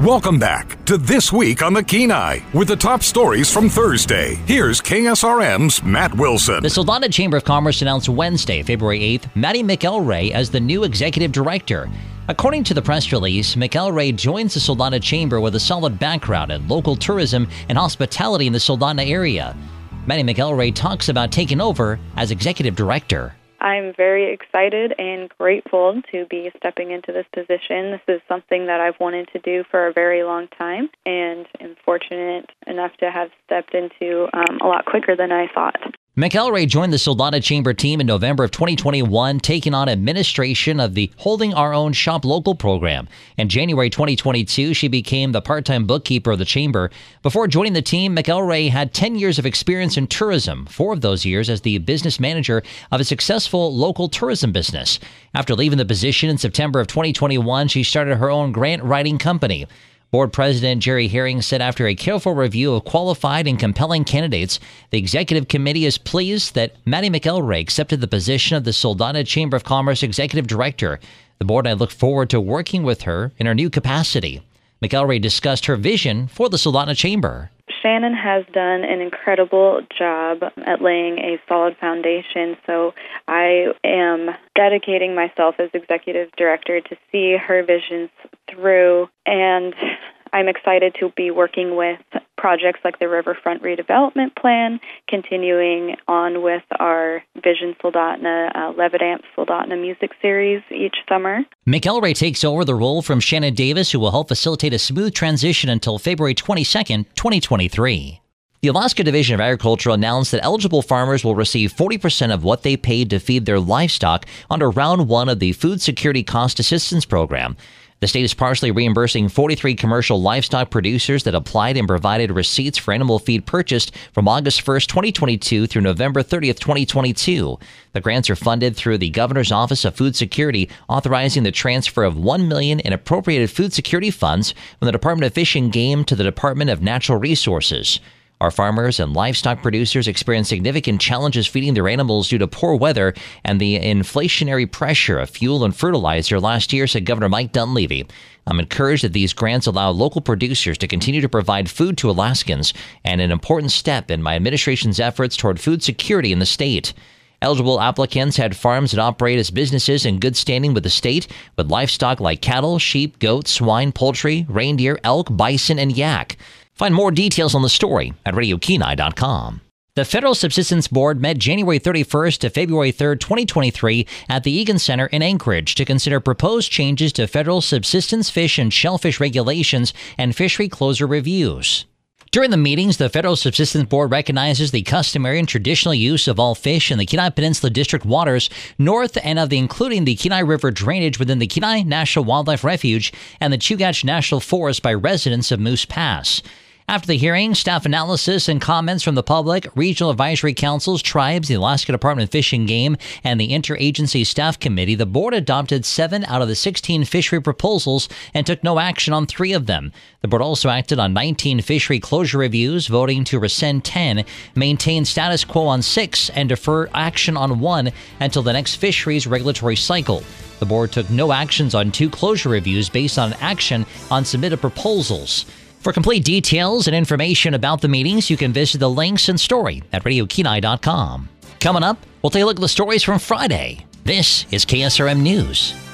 Welcome back to This Week on the Kenai with the top stories from Thursday. Here's KSRM's Matt Wilson. The Soldotna Chamber of Commerce announced Wednesday, February 8th, Maddie McElray as the new executive director. According to the press release, McElray joins the Soldotna Chamber with a solid background in local tourism and hospitality in the Soldotna area. Maddie McElray talks about taking over as executive director. I'm very excited and grateful to be stepping into this position. This is something that I've wanted to do for a very long time, and am fortunate enough to have stepped into a lot quicker than I thought. McElray joined the Soldotna Chamber team in November of 2021, taking on administration of the Holding Our Own Shop Local program. In January 2022, she became the part-time bookkeeper of the Chamber. Before joining the team, McElray had 10 years of experience in tourism, 4 of those years as the business manager of a successful local tourism business. After leaving the position in September of 2021, she started her own grant writing company. Board President Jerry Herring said after a careful review of qualified and compelling candidates, the executive committee is pleased that Maddie McElray accepted the position of the Soldotna Chamber of Commerce executive director. The board and I look forward to working with her in her new capacity. McElray discussed her vision for the Soldotna Chamber. Shannon has done an incredible job at laying a solid foundation, so I am dedicating myself as executive director to see her visions through, and I'm excited to be working with projects like the Riverfront Redevelopment Plan, continuing on with our Vision Soldotna, Levitamp Soldotna music series each summer. McElray takes over the role from Shannon Davis, who will help facilitate a smooth transition until February 22nd, 2023. The Alaska Division of Agriculture announced that eligible farmers will receive 40% of what they paid to feed their livestock under Round 1 of the Food Security Cost Assistance Program. The state is partially reimbursing 43 commercial livestock producers that applied and provided receipts for animal feed purchased from August 1st, 2022 through November 30th, 2022. The grants are funded through the Governor's Office of Food Security, authorizing the transfer of $1 million in appropriated food security funds from the Department of Fish and Game to the Department of Natural Resources. Our farmers and livestock producers experience significant challenges feeding their animals due to poor weather and the inflationary pressure of fuel and fertilizer last year, said Governor Mike Dunleavy. I'm encouraged that these grants allow local producers to continue to provide food to Alaskans, and an important step in my administration's efforts toward food security in the state. Eligible applicants had farms that operate as businesses in good standing with the state, with livestock like cattle, sheep, goats, swine, poultry, reindeer, elk, bison, and yak. Find more details on the story at RadioKenai.com. The Federal Subsistence Board met January 31st to February 3rd, 2023 at the Egan Center in Anchorage to consider proposed changes to federal subsistence fish and shellfish regulations and fishery closure reviews. During the meetings, the Federal Subsistence Board recognizes the customary and traditional use of all fish in the Kenai Peninsula District waters north and of including the Kenai River drainage within the Kenai National Wildlife Refuge and the Chugach National Forest by residents of Moose Pass. After the hearing, staff analysis and comments from the public, regional advisory councils, tribes, the Alaska Department of Fish and Game, and the Interagency Staff Committee, the board adopted 7 out of the 16 fishery proposals and took no action on 3 of them. The board also acted on 19 fishery closure reviews, voting to rescind 10, maintain status quo on 6, and defer action on 1 until the next fisheries regulatory cycle. The board took no actions on 2 closure reviews based on action on submitted proposals. For complete details and information about the meetings, you can visit the links and story at RadioKenai.com. Coming up, we'll take a look at the stories from Friday. This is KSRM News.